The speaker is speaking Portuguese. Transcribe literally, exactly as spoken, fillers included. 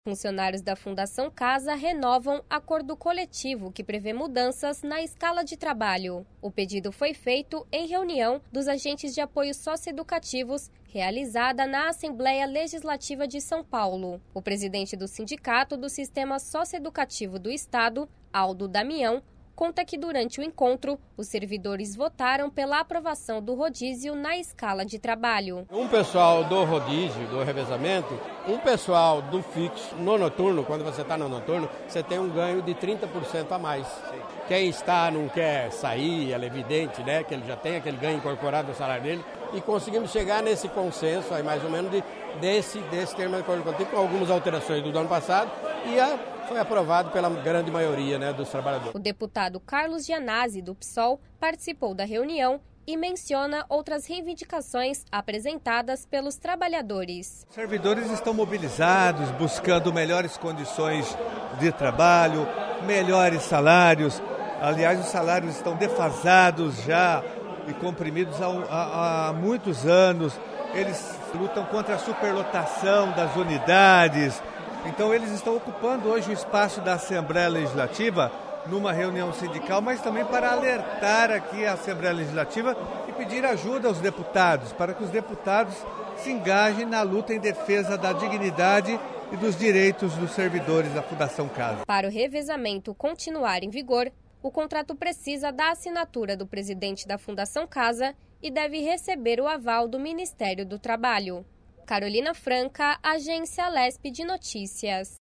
Funcionários da Fundação Casa renovam acordo coletivo que prevê mudanças na escala de trabalho. O pedido foi feito em reunião dos agentes de apoio socioeducativos realizada na Assembleia Legislativa de São Paulo. O presidente do Sindicato do Sistema Socioeducativo do Estado, Aldo Damião, conta que durante o encontro, os servidores votaram pela aprovação do rodízio na escala de trabalho. Um pessoal do rodízio, do revezamento, um pessoal do fixo, no noturno, quando você está no noturno, você tem um ganho de trinta por cento a mais. Quem está não quer sair, é evidente, né, que ele já tem aquele ganho incorporado no salário dele, e conseguimos chegar nesse consenso, aí mais ou menos, de, desse, desse termo de acordo coletivo, com algumas alterações do ano passado, e a foi aprovado pela grande maioria, né, dos trabalhadores. O deputado Carlos Gianazzi, do P SOL, participou da reunião e menciona outras reivindicações apresentadas pelos trabalhadores. Os servidores estão mobilizados, buscando melhores condições de trabalho, melhores salários. Aliás, os salários estão defasados já e comprimidos há, há, há muitos anos. Eles lutam contra a superlotação das unidades. Então eles estão ocupando hoje o espaço da Assembleia Legislativa numa reunião sindical, mas também para alertar aqui a Assembleia Legislativa e pedir ajuda aos deputados, para que os deputados se engajem na luta em defesa da dignidade e dos direitos dos servidores da Fundação Casa. Para o revezamento continuar em vigor, o contrato precisa da assinatura do presidente da Fundação Casa e deve receber o aval do Ministério do Trabalho. Carolina Franca, Agência Lespe de Notícias.